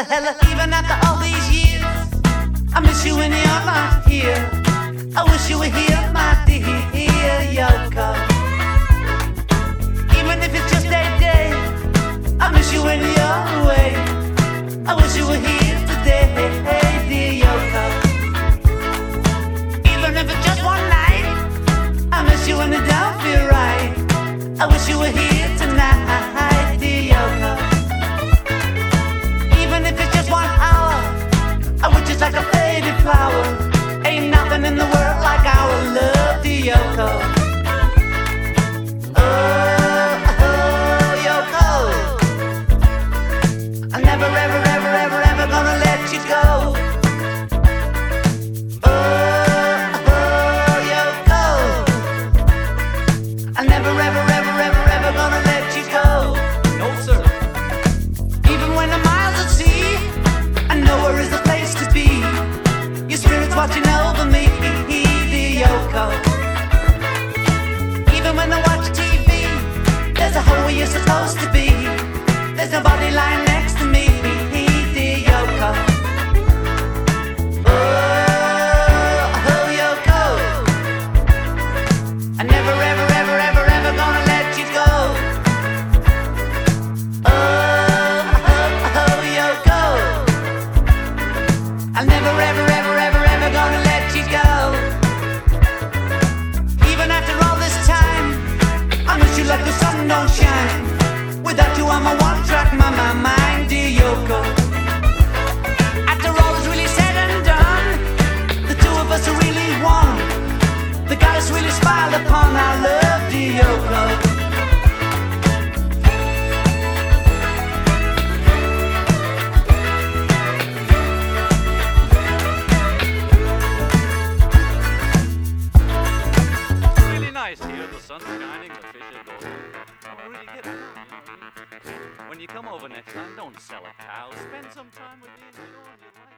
hella. Even after all these years, I miss you when you're not here. I wish you were here, my dear Yoko. Even if it's just a day, I miss you when you're away. I wish you were here today, dear Yoko. Even if it's just one night, I miss you when it don't feel right. I wish you were here tonight, dear Yoko. Even if it's just 1 hour, I would just like a faded flower. Ain't nothing in the world like our love, dear Yoko. Oh, Yoko, I'm never, ever, ever, ever, ever gonna let you go. Oh, Yoko, I'm never, ever, ever, ever, ever gonna let you go. No, sir. Even when I'm miles at sea, I know where is the place to be. Your spirit's watching over me, dear Yoko. Even when I watch TV, there's a hole where you're supposed to be. There's nobody lying next to me, dear Yoko. Oh, Yoko, I'm never, ever, ever, ever, ever gonna let you go. Oh, Yoko, I'm never, ever, ever, ever, ever gonna let you go. Even after all this time, I miss you like the sun don't shine. Without you, I'm a one-track mind, dear Yoko. After all is really said and done, the two of us are really one. The goddess really smiled upon our love, dear Yoko. Really nice here, the sun's shining, the fish are going. I'm really getting it. When you come over next time, don't sell a cow. Spend some time with me and enjoy your life.